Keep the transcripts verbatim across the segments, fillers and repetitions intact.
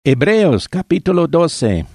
Hebreos capítulo doce.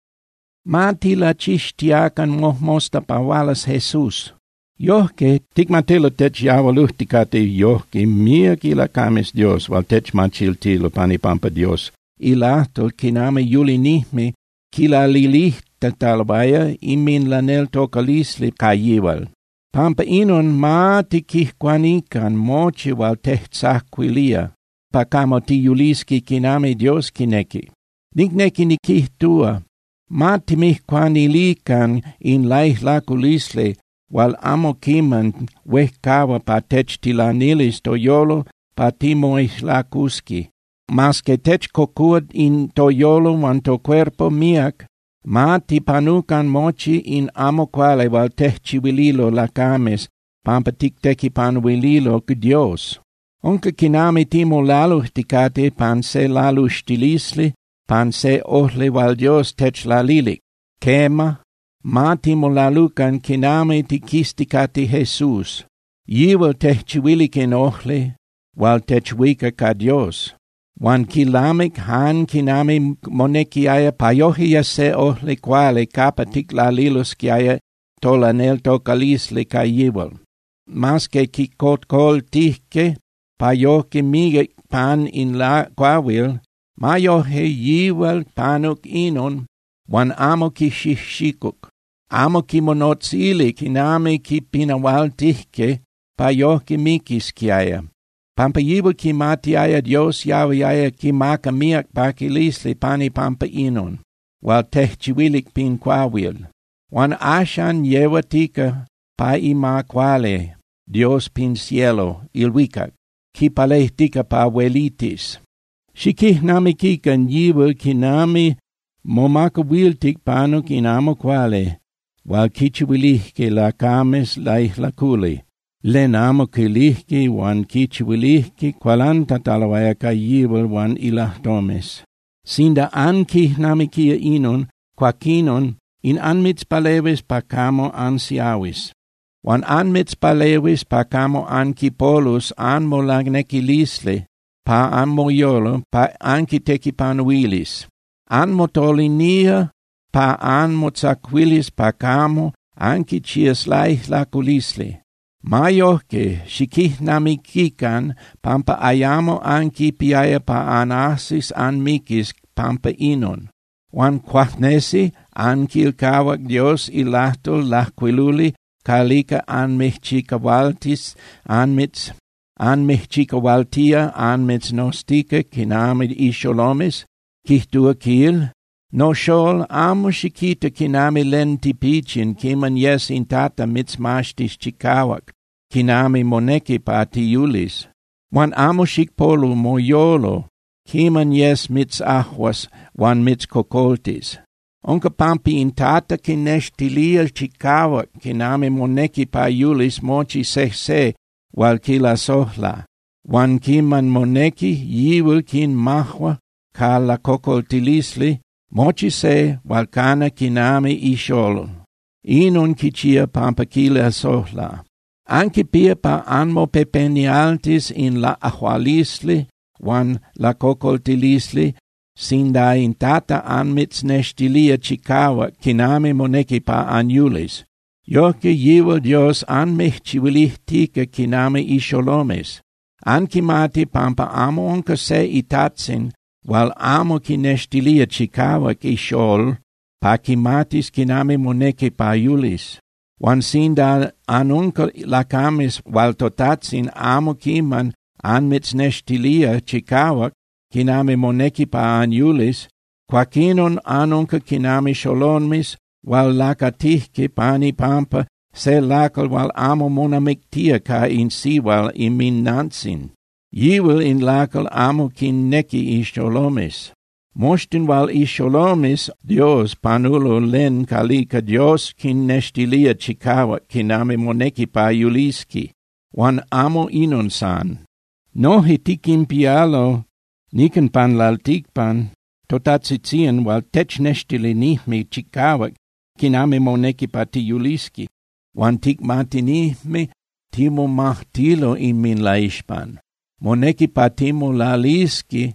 Matila chistiakan mohmosta pavalas Jesus. Johke tigmatilo tech javaluhtikate johke miakila kames Dios val tech machiltilo panipampa Dios. Ilahtol kiname julinihme kila lilihta talbaya imin lanel tokalisli kayival. Pampa inon maati kihkwanikan mochi val tehtsahquilia. Pakamo ti juliski kiname Dios kineki. Nigneki nikihtua. Mati mihkwanilikan in laihlakulisle wal amo kiman wehkawa pa tech tilanilis toyolo pa timo ihlakuski. Mas que tech kokuad in toyolo wan to cuerpo miak, mati panukan mochi in amo quale wal tech chivililo lakames, pampa tikteki panuililo que Dios. Onke kinami timo laluhtikate pan se laluhtilisli, pan se ohle wal Dios tech lalilik. Kema, ma timo lalukan kinami tikistikate Jesus. Yivel tech chiwiliken ohle, wal tech wika ka Dios. Wan kilamik han kinami monekiaya payohia se ohle quale kapatik lalilus kiaya tolanel tokalisli ka yivel. Maske kikot kol tihke, payoke mige pan in la quavil, mayohe yivel panuk inon, wan amo ki shishikuk. Amo ki monotzili kiname ki pinawal tihke, payoke mikis kiaya. Pampa yivel ki matiaya Dios yawiaya ki maka miak pakilisli pani pampa inon, wal tehchiwilik pin quavil. Wan ashan yewatika pa ima quale, Dios pin cielo, ilwikak. Ki palehtika pa welitis. Shikih nami kikan yivel kinami momaka wiltik panuk in amo quale, wal kichiwilihke la kames laihlakuli. Len amo kilihke wan kichiwilihke qualanta talawaya ka yivel wan ilahtomes. Sinda ankih nami kia inon, quakinon, in anmits paleves pacamo ansiawis. Wan anmits palewis pacamo anki polus anmo lagnekilisle, pa anmo yolo, pa anki teki panuilis. Anmo tolinia, pa anmo tsaquilis pacamo, anki chias laihlakulisle. Mayoke, shikih namikikan, pampa ayamo anki piaya pa anasis anmikis pampa inon. Wan quatnesi, ankil kawak Dios ilahtol lahquiluli, kalika an mechikawaltis anmits an mechikawaltia anmits nostika kinamid isholomis kihtua kil no shol amo shikita kinami lenti pichin kiman yes intata mits mashtis chikawak kinami moneki patiulis wan amo shikpolu moyolo kiman yes mits ahwas wan mits kokoltis. Onka pampi intata kineshtilia chikawa kiname moneki pa yulis mochi sehse wal kila sohla. Wan kiman moneki yiwil kin mahwa ka la kokoltilisli mochi se wal kana kiname isholo. Inon kichia pampa kila sohla. Anki pia pa anmo pepenialtis in la ahualisli wan la kokoltilisli sinda intata anmits neshtilia chikawa kiname moneki pa anyulis. Yoke yivel Dios anmechchiwilihtika kiname isholomes. Ankimati pampa amo onka se itatsin, wal amo kineshtilia chikawa ishol, pa kimatis kiname moneki pa yulis. Wan sinda anunka lakamis wal totatsin amo kiman anmits neshtilia chikawa kiname moneki pa anyulis, quakinon anunca kiname sholonmis, wal lakatihke pani pampa, se lakal wal amo monamiktia ka in siwal imin nansin. Yivel in lakal amo kin neki isholomis. Moshtin wal isholomis, Dios panulo len kalika Dios kin neshtilia chikawa kiname moneki pa yuliski, wan amo inon san. No hitikim pialo, niken pan laltikpan, totatsitsien wal tech neshtili nihme chikawak, kiname moneki pati yuliski, wan tikmati nihme timo mahtilo in min laishpan. Moneki patimo laliski,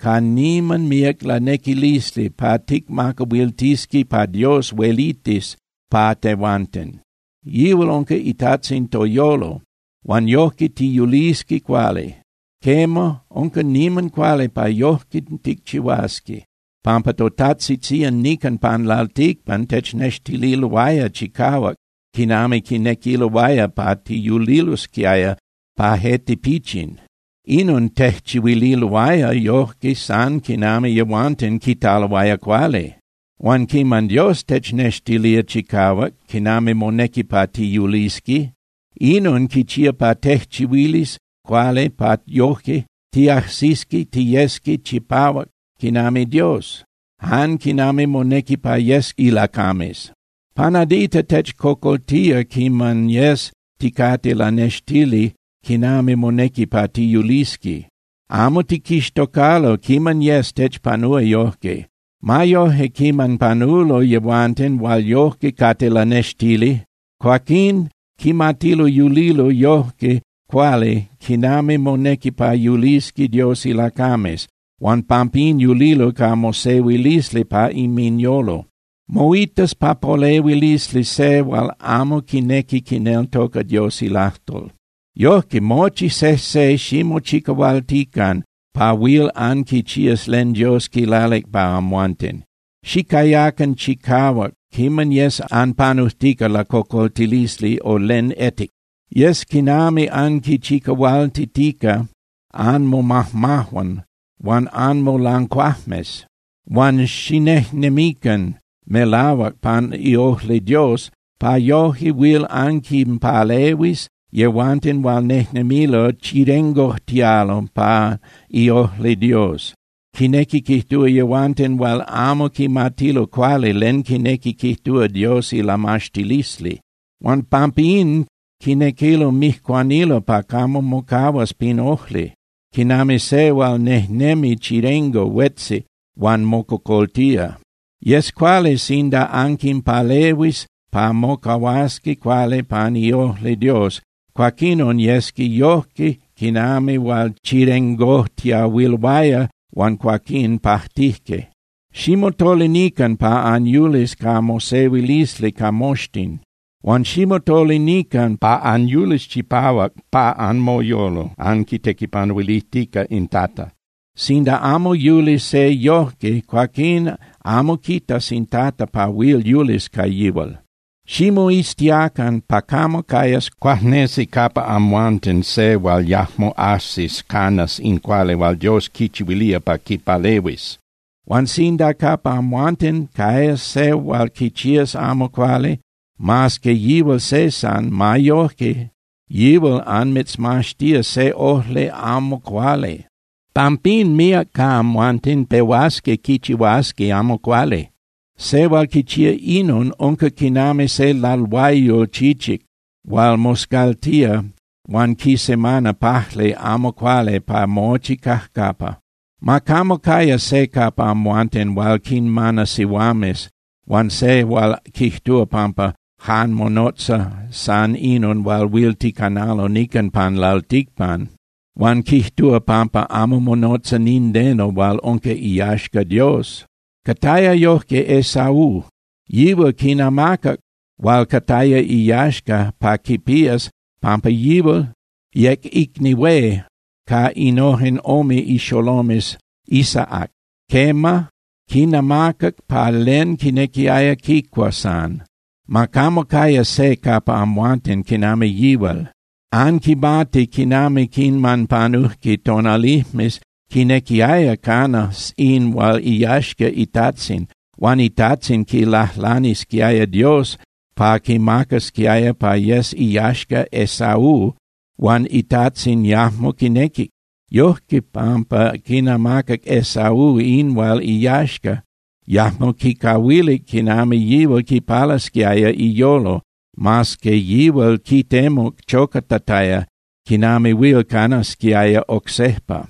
ka niman miak la nekilisli pa tikmaka wiltiski pa Dios welitis pa tewanten. Yiwal onka itatsin toyolo, wan yohki ti yuliski kwale. Kemo onka niman kwale pa yohki tikchiwaski. Pampa totatsi tsian nikan pan laltikpan tech neshtililwaya chikawak, kinami kinekilwaya pa ti yuliluskiaya pa heti pichin. Inun tehchiwililwaya yohki san kinami yawanten kitalwaya kwale. Wan kiman Dios tech neshtilia chikawak, kinami moneki pa ti yuliski, inun kichia pa tehchiwilis kwale pa yohki ti ahsiski ti yeski chipawak, kinami Dios. Han kinami moneki pa yes ilakames. Panadita tech kokoltia kiman yes tikate la neshtili, kinami moneki pa ti yuliski. Amo ti kishtokalo kiman yes tech panua yohke. Ma yohe kiman panulo yewanten wal yohke kate la neshtili. Quakin kimatilo yulilo yohke quale kinami moneki pa yuliski Dios ilakames. Wan pampin yulilo ka mose wilisli pa iminyolo. Moitas papole wilisli se wal amo kineki kinel toka Dios ilahtol. Yohki mochi se se shimo chika wal tikan pa wil an ki chias len Dios kilalek ba amwanten. Shikayakan chikawak kiman yes an panuhtika la kokoltilisli o len etik. Yes kinami an ki chika wal titika an mo mahmahwan. Wan an mo langkwahmes, wan shinehnemikan, melawak pan iohle Dios, pa yohi wil ankim palewis, yewanten wal nehnemilo chirengo tialo pa iohle Dios. Kineki kihtua yewanten wal amo ki matilo quale len kineki kihtua Dios ilamashtilisli. Wan pampin kinekilo mihquanilo pa kamo mokawas pin ohle. Kinami se wal nehnemi chirengo wetsi wan mokokoltia. Yes quale sinda ankim palewis pa mokawaski quale pan iohle Dios, quakinon yeski yohki kinami wal chirengohtia wilwaya wan quakin pahtihke. Shimotolinikan pa anyulis ka mosewilisli ka moshtin. Wan shimotolinikan pa anyulis chipawak pa an moyolo, an kitekipan wilitika intata. Sinda amo yulis se yohke, quakin amo kitas intata pa wil yulis ka yiwal. Shimo istiakan pa kamo kayas quahnesi kapa amwanten se wal yahmo asis canas in quale wal Dios kichiwilia pa kipalewis. Wan sinda kapa amwanten kayas se wal kichias amo quale, mas que yiwal se san ma yohke, yiwal an mitzmashtia se ohle amo quale. Pampin mia ka amwanten pewaske kichiwaske amo quale. Se wal kichia inun onka kiname se lalwayo chichik, wal moskaltia, wan ki semana pahle amo quale pa mochi kahkapa. Ma kamo kaya se kapa amwanten wal kin mana siwames, wan se wal kihtua pampa, han monotsa san inun wal wilti kanalo nikan pan laltikpan. Wan kihtua pampa amo monotsa nindeno wal onke iyashka Dios. Kataya yohke Esau, yiwa kinamakak, wal kataya iyashka pa kipias, pampa yiwa, yek ikniwe, ka inohen ome isholomes Isaak. Kema, kinamakak pa len kinekiaya kikwasan. Makamo kaya se kapa amwanten kiname yiwal. An kibati kiname kinman panuhki tonalihmis, kinekiaya kanas in wal iyashka itatsin, wan itatsin ki lahlanis kiaya Dios, pa kimakas kiaya pa yes iyashka Esau, wan itatsin yahmo kinekik. Yohki pampa kinamakak Esau in wal iyashka, yahmo kikawilik kinami yiwal kipalas kiaya iyolo, mas ke yiwal kitemok chokatataya, kinami wil kanas kiaya oksehpa.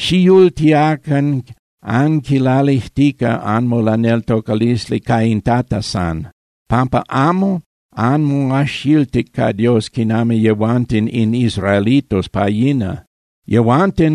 Shiyultiakan an kilalihtika an molanel tokalisli ka intatasan. Pampa amo an muashiltik ka Dios kinami yewantin in Israelitos pa yina. Yewantin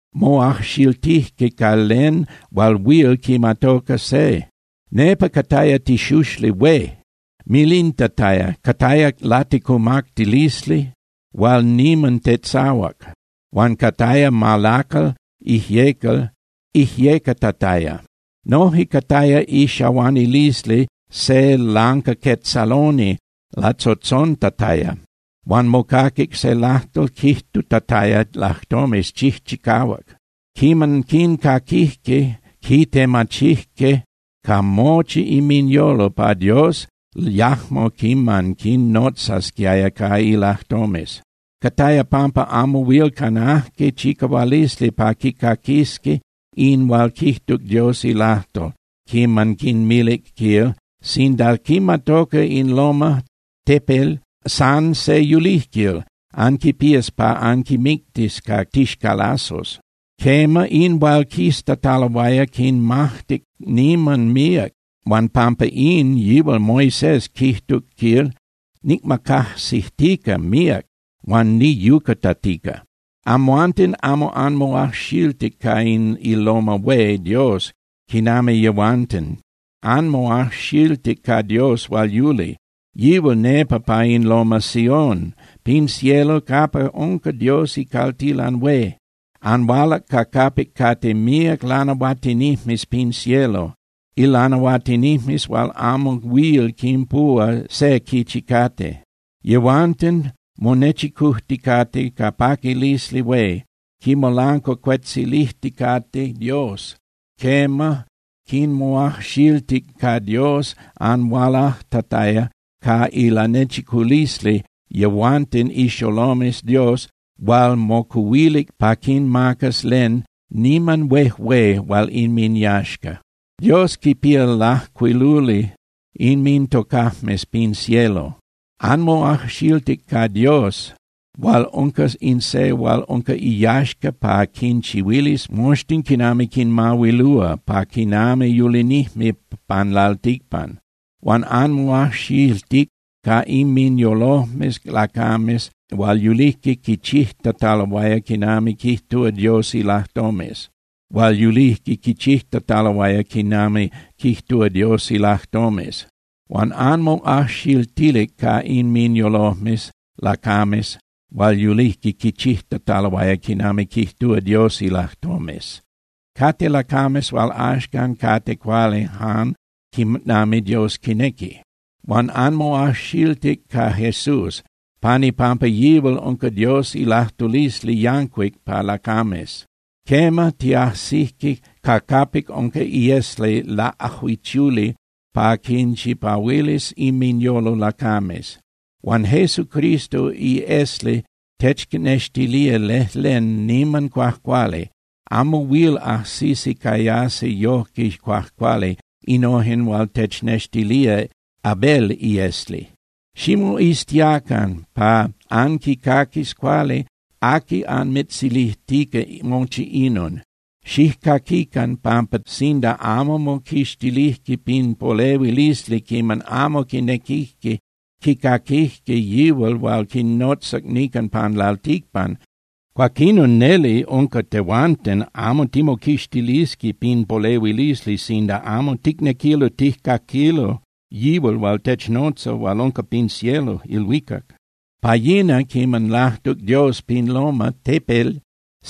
mo achshiltihke kalen wal wil ki matoka se. Nepa kataya tishushli we. Milin tataya kataya latikumak dilisli wal niman tetsawak. Wan kataya malakal ihyekel ihyeka tataya. Nohi kataya ishawani lisli se lanka ketsaloni latsotzon tataya. Wan mokakik se lahtol kihtu tataya lahtomes chichikawak. Kiman kin kakihke, kite machihke, kamochi iminyolo pa Dios, yahmo kiman kin notsas kiaya kai lahtomes. Kataya pampa amo wil kanahke chikawalisli pa kikakiske, in wal kihtuk Dios ilahto, kiman kin milik kil, sindal kimatoka in loma tepel, san se yulihkil, anki pies pa anki miktis ka tishkalasos. Kema in wal kista talawaya kin mahtik niman miak, wan pampa in yiwal Moises kihtuk kil, nikmakah sihtika miak, wan ni yukatatika. Amuantin amo anmo achiltik ka in iloma we Dios, kiname yawantin. Anmo achiltik ka Dios wal yuli, yiwal nepa pa in loma Sion, pin cielo kapa onka Dios ikaltilan we. Anwalak kakapik kate miak lanawatinihmis pin cielo, ilanawatinihmis wal amo wil kimpua se kichikate. Yawantin monechikuhtikate kapakilisli we, kimolanko kwetsilihtikate Dios, kema kin moachiltik ka Dios anwalah tataya ka ilanechikulisli yawantin isholomes Dios, wal mokuwilik pakin makas len niman wehwe wal in min yashka. Dios kipia lah quiluli in min tokahmes pin cielo. Anmo achiltik ka Dios, wal onkas in se wal onka iyashka pa kin chiwilis moshtin kinami kin mawilua pa kiname yulinihmi panlaltikpan. Wan anmo achiltik ka in min yolohmes lakames wal yulihki kichihta talawaya kinami kihtua Dios ilahtomes. Wal yulihki kichihta talawaya kinami kihtua Dios ilahtomes. Wan anmo achiltilik ka in min yolohmes lakames, wal yulihki kichihta talawaya kinami kihtua Dios ilahtomes. Kate lakames wal ashkan kate kwale han kinami Dios kineki. Wan anmo achiltik ka Jesus, pani pampa yiwal onka Dios ilahtulisli yankwik pa lakames. Kema tiahsihki kakapik onka iesle la ahuichuli pa kinchi pawilis iminyolo lakames. Wan Jesu Cristo iesle techkineshtilia lehlen niman kwahkwale, amo wil ahsisi kayase yohki kwahkwale inohin wal techneshtilia Abel iesli. Shimo istiakan pa anki kakis kwale aki an mitsilihtika monchi inon. Shih kakikan pampat sinda amo mo kishtilihki pin polewilisli kiman amo kinekihki kikakihki yiwal wal kinotsak nikan pan laltikpan. Quakinon neli onka tewanten amo timo kishtiliski pin polewilisli sinda amo tiknekilo tihkakilo yiwal wal technotsa wal onka pin cielo ilwikak. Payina kiman lahtuk Dios pin loma tepel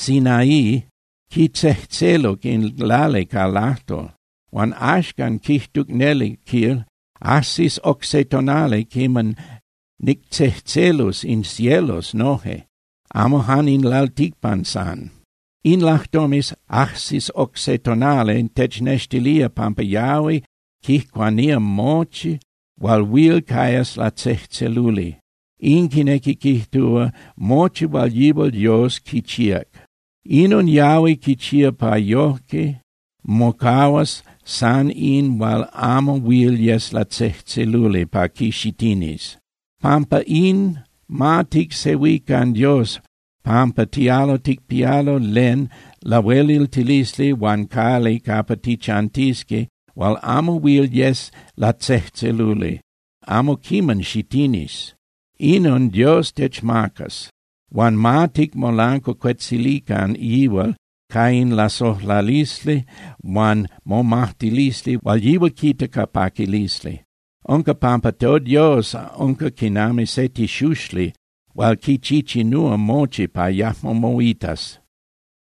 Sinai ki tsehtzelo kin lale ka lahto. Wan ashkan kihtuk neli kil asis oxetonale kiman nik tsehtzelus in cielos nohe. Amo han in laltikpan san. In lahtomis asis oxetonale technestilia pampa Yahweh kihquania mochi, wal wil kaias la tsehzeluli. In kineki kihtua mochi wal yibol Dios kichiak. Inon Yahweh kichia pa yohke, mokawas san in wal amo wil yes la tsehzeluli pa kishitinis. Pampa in matik sewikan Dios, pampa tialo tik pialo len la welil tilisli wan kali kapatichantiske, wal amo wil yes la tsehzeluli, amo kiman shitinis. Inon Dios techmakas, wan matik molanko quetzilikan iwal, Cain la sohlalisli, wan momahtilisli, wal yiwa kita kapakilisli. Onka pampa to Dios, onka kinami seti shushli, wal kichichi nua mochi pa yahmo moitas.